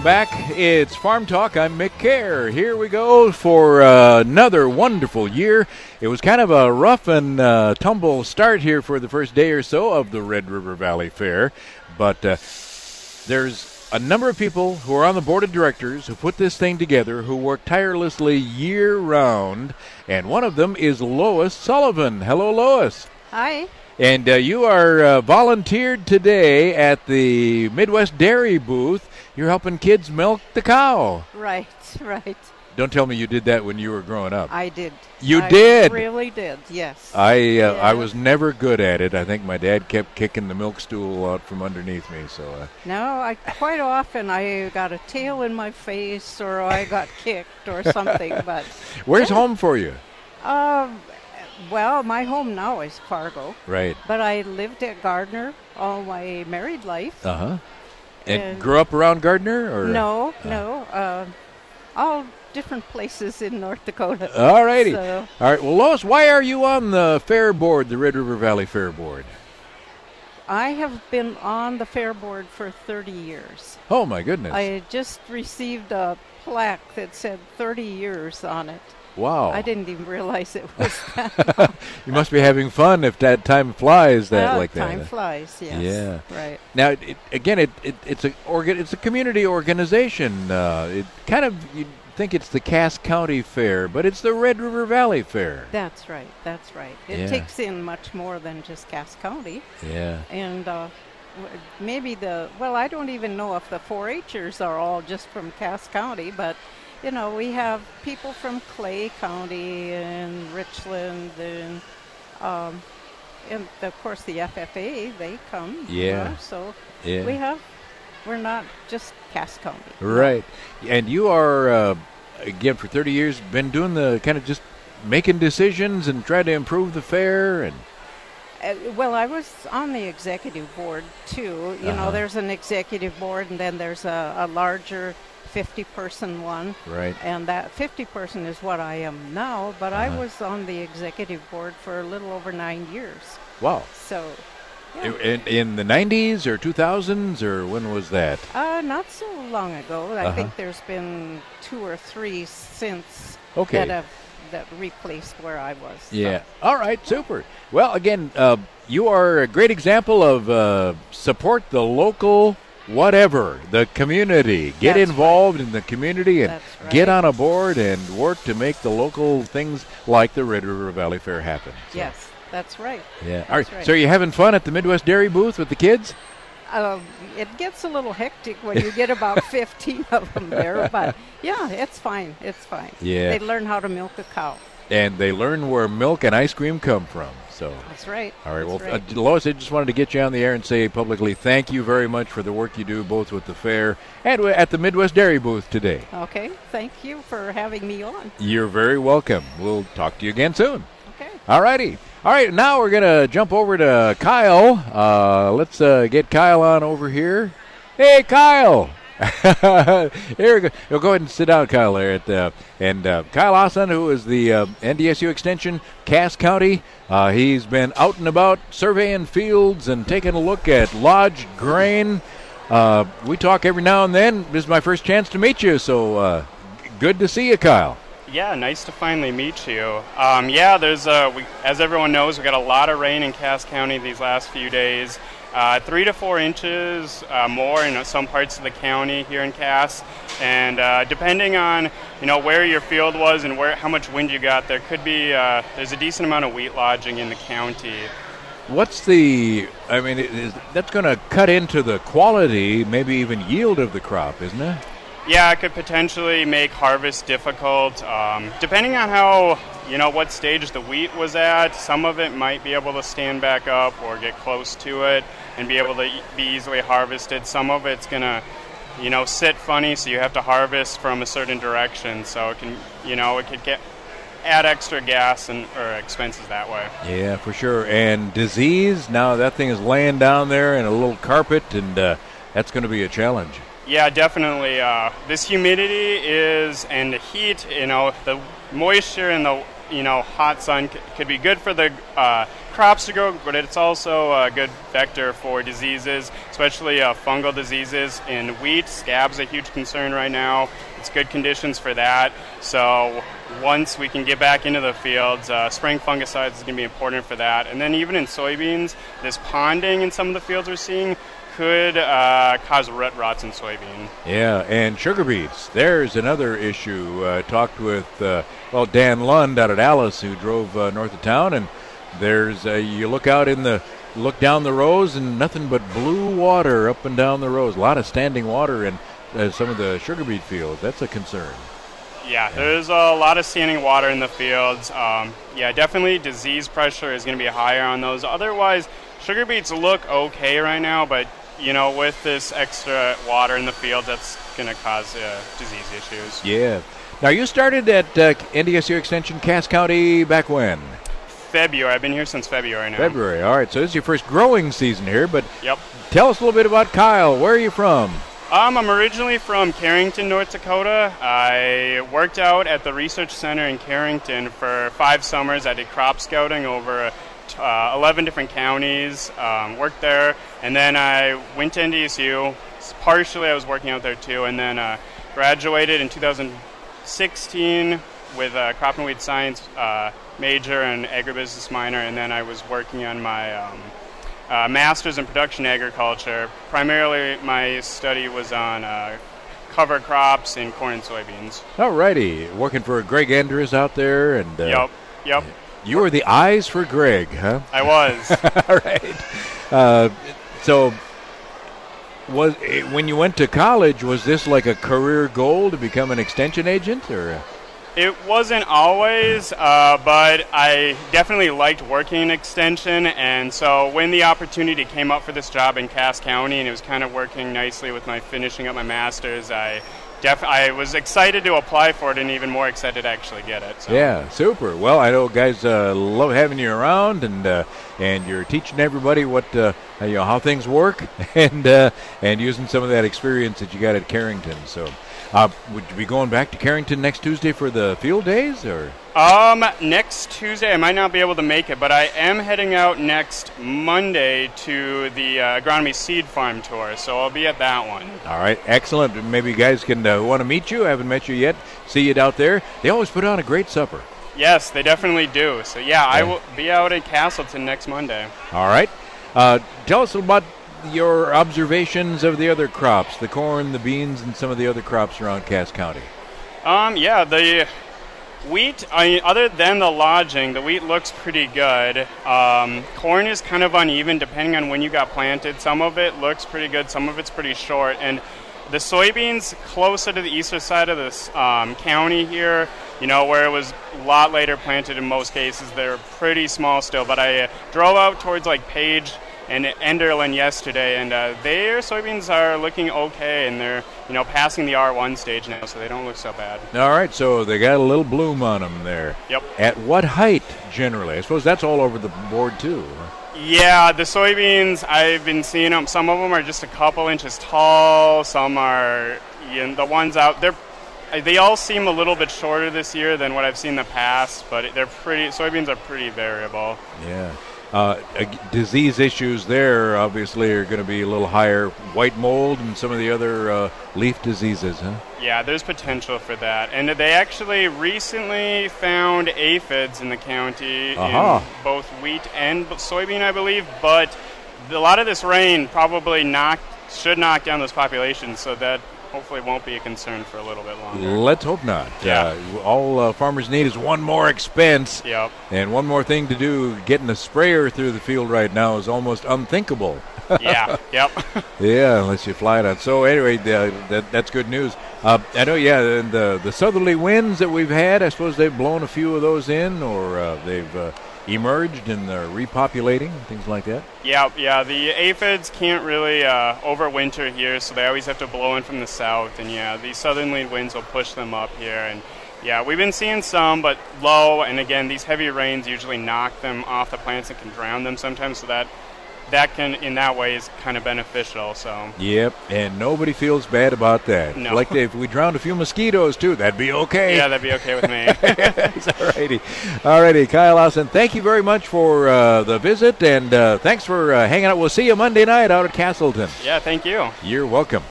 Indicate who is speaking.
Speaker 1: welcome back. It's Farm Talk. I'm Mick Kerr. Here we go for another wonderful year. It was kind of a rough and tumble start here for the first day or so of the Red River Valley Fair, but there's a number of people who are on the board of directors who put this thing together, who work tirelessly year-round, and one of them is Lois Sullivan. Hello, Lois.
Speaker 2: Hi.
Speaker 1: And you are volunteered today at the Midwest Dairy booth. You're helping kids milk the cow.
Speaker 2: Right.
Speaker 1: Don't tell me you did that when you were growing up.
Speaker 2: I did.
Speaker 1: You did?
Speaker 2: I really did, yes.
Speaker 1: I was never good at it. I think my dad kept kicking the milk stool out from underneath me. So.
Speaker 2: No, quite often I got a tail in my face or I got kicked or something. But
Speaker 1: where's home for you?
Speaker 2: Well, my home now is Fargo.
Speaker 1: Right.
Speaker 2: But I lived at Gardner all my married life.
Speaker 1: Uh-huh. And grew up around Gardner? Or?
Speaker 2: No. All different places in North Dakota.
Speaker 1: All righty.
Speaker 2: So.
Speaker 1: All right. Well, Lois, why are you on the fair board, the Red River Valley Fair Board?
Speaker 2: I have been on the fair board for 30 years.
Speaker 1: Oh, my goodness.
Speaker 2: I just received a plaque that said 30 years on it.
Speaker 1: Wow.
Speaker 2: I didn't even realize it was that long.
Speaker 1: You must be having fun if that time flies like that.
Speaker 2: Time flies, yes.
Speaker 1: Yeah.
Speaker 2: Right.
Speaker 1: Now, it's a community organization. It kind of, you'd think it's the Cass County Fair, but it's the Red River Valley Fair.
Speaker 2: That's right. It takes in much more than just Cass County.
Speaker 1: Yeah.
Speaker 2: And maybe I don't even know if the 4-H'ers are all just from Cass County, but we have people from Clay County and Richland and of course the FFA, they come.
Speaker 1: Yeah.
Speaker 2: We're not just Cass County.
Speaker 1: Right. And you are, again, for 30 years, been doing the kind of just making decisions and trying to improve the fair and...
Speaker 2: Well, I was on the executive board, too. There's an executive board, and then there's a larger 50-person one.
Speaker 1: Right.
Speaker 2: And that 50-person is what I am now, but I was on the executive board for a little over 9 years.
Speaker 1: Wow.
Speaker 2: So, yeah.
Speaker 1: In the 90s or 2000s, or when was that?
Speaker 2: Not so long ago. I think there's been 2 or 3 since that replaced where I was.
Speaker 1: Yeah.
Speaker 2: So.
Speaker 1: All right, super. Well, again, you are a great example of support the local whatever, the community. Get involved in the community and get on a board and work to make the local things like the Red River Valley Fair happen. So.
Speaker 2: Yes, that's right.
Speaker 1: Yeah. All right. So are you having fun at the Midwest Dairy booth with the kids?
Speaker 2: It gets a little hectic when you get about 15 of them there, but yeah, it's fine.
Speaker 1: Yeah.
Speaker 2: They learn how to milk a cow.
Speaker 1: And they learn where milk and ice cream come from. So
Speaker 2: that's right.
Speaker 1: All right. Lois, I just wanted to get you on the air and say publicly thank you very much for the work you do both with the fair and at the Midwest Dairy booth today.
Speaker 2: Okay. Thank you for having me on.
Speaker 1: You're very welcome. We'll talk to you again soon.
Speaker 2: Okay.
Speaker 1: All righty. All right, now we're going to jump over to Kyle. Let's get Kyle on over here. Hey, Kyle. Here we go. Go ahead and sit down, Kyle. There Kyle Osson, who is the NDSU Extension, Cass County. He's been out and about surveying fields and taking a look at lodged grain. We talk every now and then. This is my first chance to meet you, so good to see you, Kyle.
Speaker 3: Yeah, nice to finally meet you. There's as everyone knows, we got a lot of rain in Cass County these last few days. 3 to 4 inches more in some parts of the county here in Cass, and depending on where your field was and how much wind you got, there could be there's a decent amount of wheat lodging in the county.
Speaker 1: What's that's going to cut into the quality, maybe even yield of the crop, isn't it?
Speaker 3: Yeah, it could potentially make harvest difficult. Depending on how, what stage the wheat was at, some of it might be able to stand back up or get close to it and be able to be easily harvested. Some of it's going to, sit funny, so you have to harvest from a certain direction. So it can, it could add extra gas or expenses that way.
Speaker 1: Yeah, for sure. And disease, now that thing is laying down there in a little carpet, and that's going to be a challenge.
Speaker 3: Yeah, definitely. This humidity and the heat, the moisture and the hot sun could be good for the crops to grow, but it's also a good vector for diseases, especially fungal diseases. In wheat, scab's a huge concern right now. It's good conditions for that. So once we can get back into the fields, spraying fungicides is going to be important for that. And then even in soybeans, this ponding in some of the fields we're seeing could cause root rots in soybean.
Speaker 1: Yeah, and sugar beets. There's another issue. Talked with, Dan Lund out at Alice, who drove north of town, and there's you look down the rows and nothing but blue water up and down the rows. A lot of standing water in some of the sugar beet fields. That's a concern.
Speaker 3: Yeah, there's a lot of standing water in the fields. Definitely disease pressure is going to be higher on those. Otherwise, sugar beets look okay right now, but with this extra water in the field, that's going to cause disease issues.
Speaker 1: Yeah. Now, you started at NDSU Extension, Cass County, back when?
Speaker 3: February. I've been here since February now.
Speaker 1: February. All right. So this is your first growing season here, but
Speaker 3: yep.
Speaker 1: Tell us a little bit about Kyle. Where are you from?
Speaker 3: I'm originally from Carrington, North Dakota. I worked out at the Research Center in Carrington for 5 summers. I did crop scouting over 11 different counties, worked there, and then I went to NDSU. Partially I was working out there too, and then graduated in 2016 with a crop and weed science major and agribusiness minor, and then I was working on my master's in production agriculture. Primarily my study was on cover crops in corn and soybeans.
Speaker 1: All righty. Working for Greg Andrews out there. And
Speaker 3: Yep.
Speaker 1: You were the eyes for Greg, huh?
Speaker 3: I was.
Speaker 1: All right. So when you went to college, was this like a career goal to become an extension agent, or?
Speaker 3: It wasn't always, but I definitely liked working in extension, and so when the opportunity came up for this job in Cass County, and it was kind of working nicely with my finishing up my master's, I was excited to apply for it, and even more excited to actually get it. So.
Speaker 1: Yeah, super. Well, I know guys love having you around, and you're teaching everybody what how things work, and using some of that experience that you got at Carrington. So, would you be going back to Carrington next Tuesday for the field days, or?
Speaker 3: Next Tuesday I might not be able to make it, but I am heading out next Monday to the agronomy seed farm tour, so I'll be at that one.
Speaker 1: All right, excellent. Maybe guys can want to meet you. I haven't met you yet. See you out there. They always put on a great supper.
Speaker 3: Yes, they definitely do. So yeah, I will be out at Castleton next Monday.
Speaker 1: All right. Tell us about your observations of the other crops, the corn, the beans, and some of the other crops around Cass County.
Speaker 3: The wheat, other than the lodging, the wheat looks pretty good. Corn is kind of uneven depending on when you got planted. Some of it looks pretty good, some of it's pretty short. And the soybeans closer to the eastern side of this county here, where it was a lot later planted in most cases, they're pretty small still. But I drove out towards like Page and Enderlin yesterday, and their soybeans are looking okay, and they're passing the R1 stage now, so they don't look so bad.
Speaker 1: All right, so they got a little bloom on them there.
Speaker 3: Yep.
Speaker 1: At what height generally? I suppose that's all over the board too.
Speaker 3: Yeah, the soybeans, I've been seeing them. Some of them are just a couple inches tall. Some are, the ones out there. They all seem a little bit shorter this year than what I've seen in the past, but soybeans are pretty variable.
Speaker 1: Yeah. Disease issues there obviously are going to be a little higher. White mold and some of the other leaf diseases, huh?
Speaker 3: Yeah, there's potential for that. And they actually recently found aphids in the county in both wheat and soybean, I believe. But a lot of this rain probably should knock down those populations, so that hopefully won't be a concern for a little bit longer.
Speaker 1: Let's hope not.
Speaker 3: Yeah.
Speaker 1: All farmers need is one more expense.
Speaker 3: Yep.
Speaker 1: And one more thing to do. Getting a sprayer through the field right now is almost unthinkable.
Speaker 3: Yeah, yep.
Speaker 1: Yeah, unless you fly it out. So anyway, that's good news. I know, and the southerly winds that we've had, I suppose they've blown a few of those in, or they've emerged and they're repopulating, things like that?
Speaker 3: Yeah, the aphids can't really overwinter here, so they always have to blow in from the south, and these southerly winds will push them up here, and we've been seeing some, but low, and again, these heavy rains usually knock them off the plants and can drown them sometimes, so that that can, in that way, is kind of beneficial. So.
Speaker 1: Yep, and nobody feels bad about that.
Speaker 3: No.
Speaker 1: Like if we drowned a few mosquitoes too, that'd be okay.
Speaker 3: Yeah, that'd be okay with me.
Speaker 1: All righty, Kyle Lawson, thank you very much for the visit, and thanks for hanging out. We'll see you Monday night out at Castleton.
Speaker 3: Yeah, thank you.
Speaker 1: You're welcome.